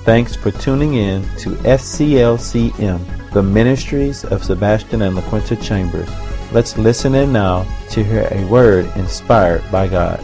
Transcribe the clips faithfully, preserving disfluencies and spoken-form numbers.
Thanks for tuning in to S C L C M, the Ministries of Sebastian and LaQuinta Chambers. Let's listen in now to hear a word inspired by God.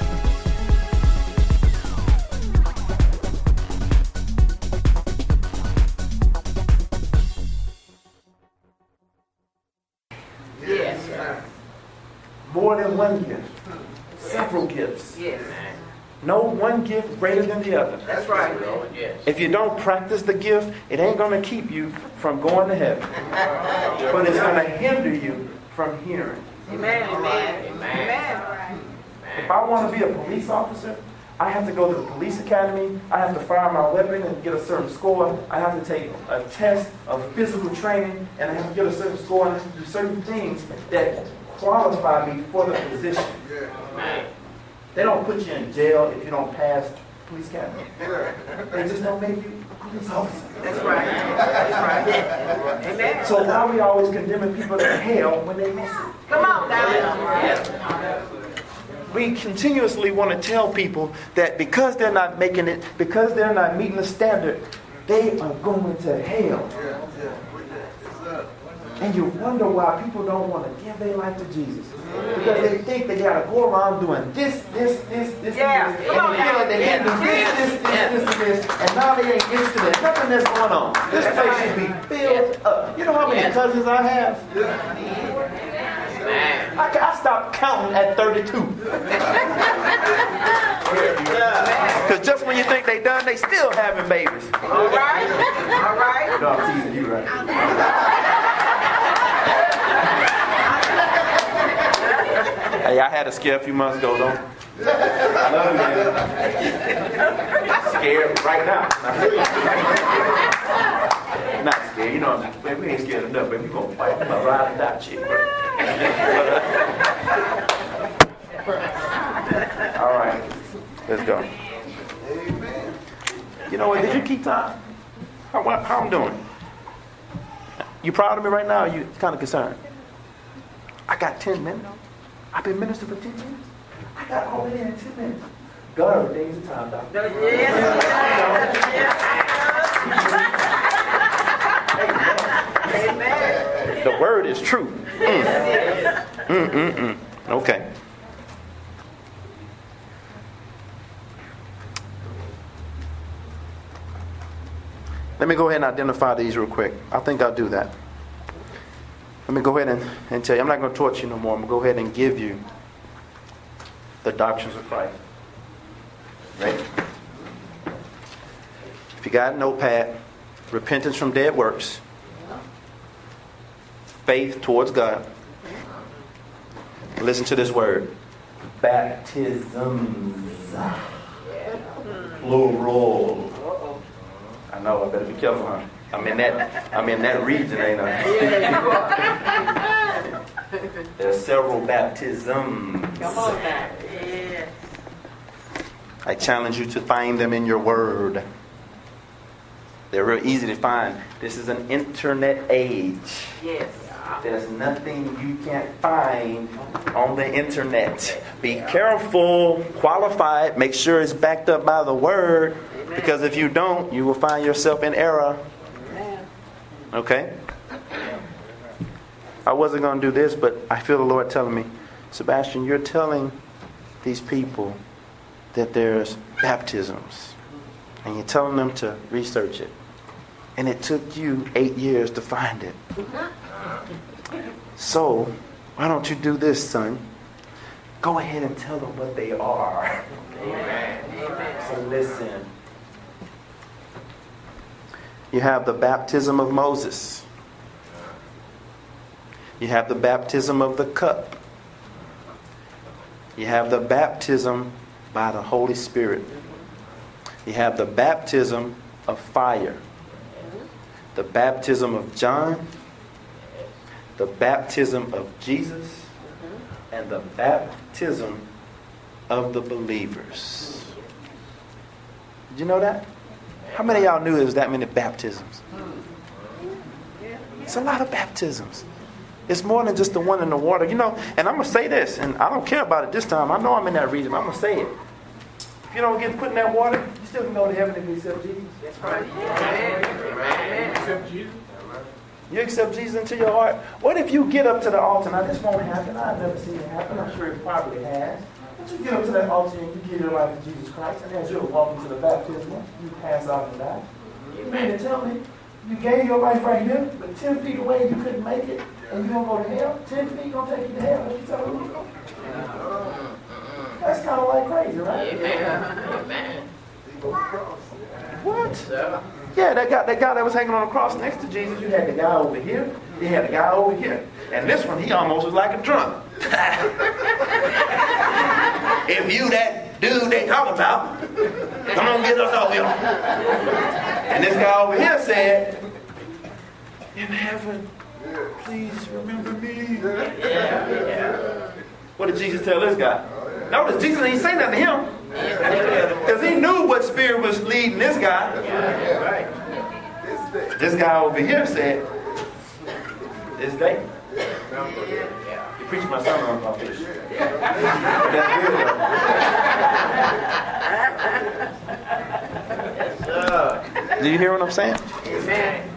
Yes, sir. More than one gift. Several gifts. Yes. No one gift greater than the other. That's right. Yes. If you don't practice the gift, it ain't going to keep you from going to heaven. But it's going to hinder you from hearing. Amen. Amen. Amen. If I want to be a police officer, I have to go to the police academy. I have to fire my weapon and get a certain score. I have to take a test of physical training, and I have to get a certain score. And I have to do certain things that qualify me for the position. They don't put you in jail if you don't pass police academy. They just don't make you a police officer. That's right. That's right. Amen. So why are we always condemning people to hell when they miss it? Come on, now. We continuously want to tell people that because they're not making it, because they're not meeting the standard, they are going to hell. And you wonder why people don't want to give their life to Jesus. Because they think they got to go around doing this, this, this, this, Yeah. and this. And they feel like they can do this, this, this, this, and this. And now they ain't interested in nothing that's going on. This place should be filled up. You know how many cousins I have? I, I stopped counting at thirty-two. Because just when you think they done, they still having babies. All right. All right. No, I'm teasing you, right? Hey, I had a scare a few months ago, though. I love you, man. Scared right now. Not scared, you know. Man, we ain't scared enough, man. We gonna fight. We gonna ride and die, chick. All right, let's go. You know what? Did you keep time? How, how I'm doing? You proud of me right now? Or you kind of concerned? I got ten minutes. I've been ministering for ten minutes. I got all in in ten minutes. God, days of time, doctor. Amen. The word is true. Mm. Mm, mm, mm. Okay. Let me go ahead and identify these real quick. I think I'll do that. Let me go ahead and, and tell you. I'm not going to torture you no more. I'm going to go ahead and give you the doctrines of Christ. Ready? If you got a notepad, repentance from dead works, faith towards God. Listen to this word. Baptisms. Plural. I know, I better be careful, huh? I'm in that I'm in that region, ain't I? There are several baptisms. Come on now. Yeah. I challenge you to find them in your word. They're real easy to find. This is an internet age. Yes. There's nothing you can't find on the internet. Be careful, qualify it, make sure it's backed up by the word. Amen. Because if you don't, you will find yourself in error. Amen. Okay? I wasn't going to do this, but I feel the Lord telling me, Sebastian, you're telling these people that there's baptisms. And you're telling them to research it. And it took you eight years to find it. So, why don't you do this, son? Go ahead and tell them what they are. Amen. So listen. You have the baptism of Moses. You have the baptism of the cup. You have the baptism by the Holy Spirit. You have the baptism of fire. The baptism of John. The baptism of Jesus. And the baptism of the believers. Did you know that? How many of y'all knew there was that many baptisms? It's a lot of baptisms. It's more than just the one in the water. You know, and I'm going to say this, and I don't care about it this time. I know I'm in that region. I'm going to say it. If you don't get put in that water, you still can go to heaven if you accept Jesus. That's right. Amen. Accept Jesus. You accept Jesus into your heart. What if you get up to the altar? Now, this won't happen. I've never seen it happen. I'm sure it probably has. But you get up to that altar and you give your life to Jesus Christ, and as you're walking to the baptism, you pass out and die. You mean to tell me you gave your life right here, but ten feet away you couldn't make it, and you don't go to hell? ten feet gonna take you to hell. What you telling me? That's kind of like crazy, right? Amen. What? Yeah, that guy, that guy that was hanging on the cross next to Jesus, you had the guy over here, you had the guy over here. And this one, he almost was like a drunk. If you that dude they talking about, come on, get us over here. And this guy over here said, in heaven, please remember me. What did Jesus tell this guy? Notice, Jesus ain't say nothing to him. Because he knew what spirit was leading this guy. This guy over here said, this day. You preach my sermon on fish. That's good. Do you hear what I'm saying? Amen.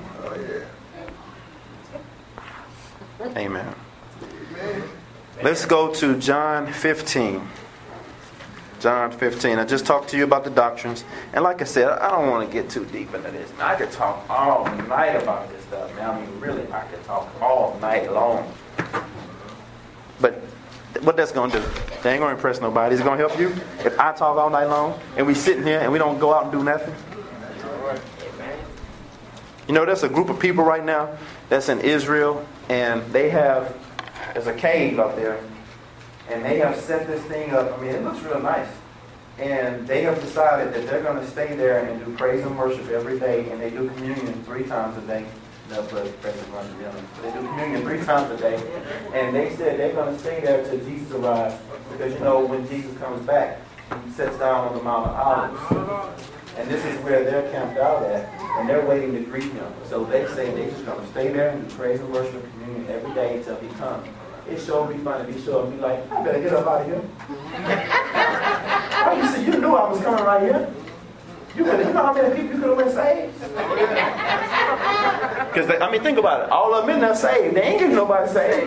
Amen. Let's go to John fifteen. John fifteen. I just talked to you about the doctrines. And like I said, I don't want to get too deep into this. I could talk all night about this stuff, man. I mean, really, I could talk all night long. But what that's going to do? They ain't going to impress nobody. Is it going to help you? If I talk all night long and we sitting here and we don't go out and do nothing? You know, there's a group of people right now that's in Israel, and they have, there's a cave up there. And they have set this thing up. I mean, it looks real nice. And they have decided that they're going to stay there and do praise and worship every day. And they do communion three times a day. That's what praise and worship is. They do communion three times a day. And they said they're going to stay there till Jesus arrives. Because, you know, when Jesus comes back, he sits down on the Mount of Olives. And this is where they're camped out at. And they're waiting to greet him. So they say they're just going to stay there and do praise and worship and communion every day until he comes. It sure be funny. He sure be like, I better get up out of here. Oh, you see, you knew I was coming right here. You could, you know how many people you could have been saved? Because I mean, think about it. All of them in there saved. They ain't getting nobody saved.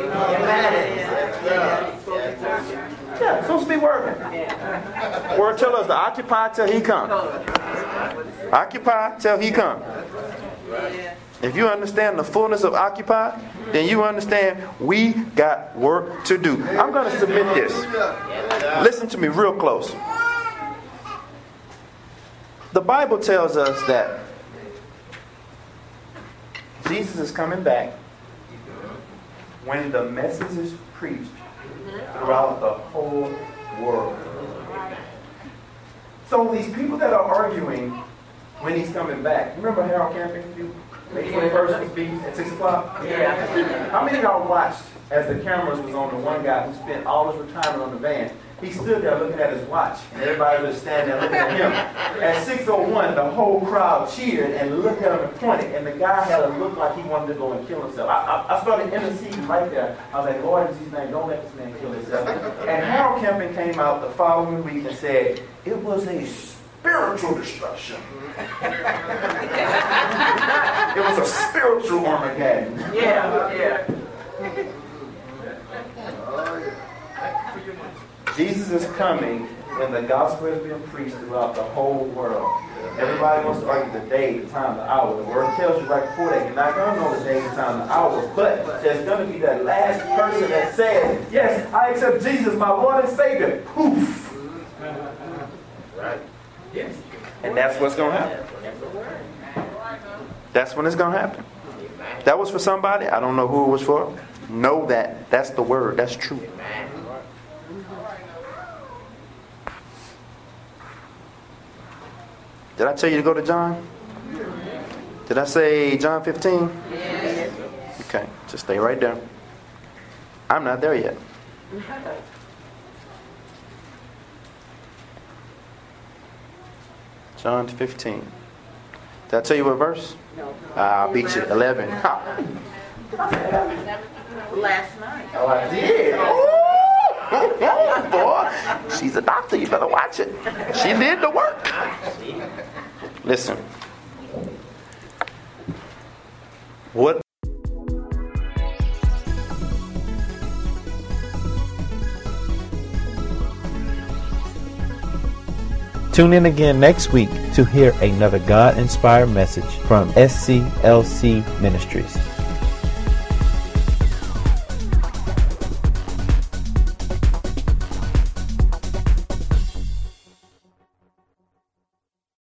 Yeah, supposed to be working. Word tell us to occupy till he comes. Occupy till he comes. If you understand the fullness of occupy, then you understand we got work to do. I'm going to submit this. Listen to me real close. The Bible tells us that Jesus is coming back when the message is preached throughout the whole world. So these people that are arguing when he's coming back, remember Harold Camping? May twenty-first was be at six o'clock? Yeah. How many of y'all watched as the cameras was on the one guy who spent all his retirement on the van? He stood there looking at his watch, and everybody was standing there looking at him. At six oh one, the whole crowd cheered and looked at him and pointed, and the guy had a look like he wanted to go and kill himself. I, I, I started interceding right there. I was like, Lord, in Jesus' name, don't let this man kill himself. And Harold Camping came out the following week and said, it was a spiritual destruction. It was a spiritual Armageddon. Yeah, yeah. Jesus is coming when the gospel has been preached throughout the whole world. Everybody wants to argue the day, the time, the hour. The word tells you right before that you're not going to know the day, the time, the hour. But there's going to be that last person that says, yes, I accept Jesus, my Lord and Savior. Poof. Right? Yes. And that's what's going to happen. That's when it's going to happen. That was for somebody. I don't know who it was for. Know that. That's the word. That's true. Did I tell you to go to John? Did I say John fifteen? Yes. Okay, just stay right there. I'm not there yet. John fifteen. Did I tell you what verse? No. I'll beat you. eleven. Last night. Oh, I did. Ooh! Boy, she's a doctor. You better watch it. She did the work. Listen. What? Tune in again next week to hear another God-inspired message from S C L C Ministries.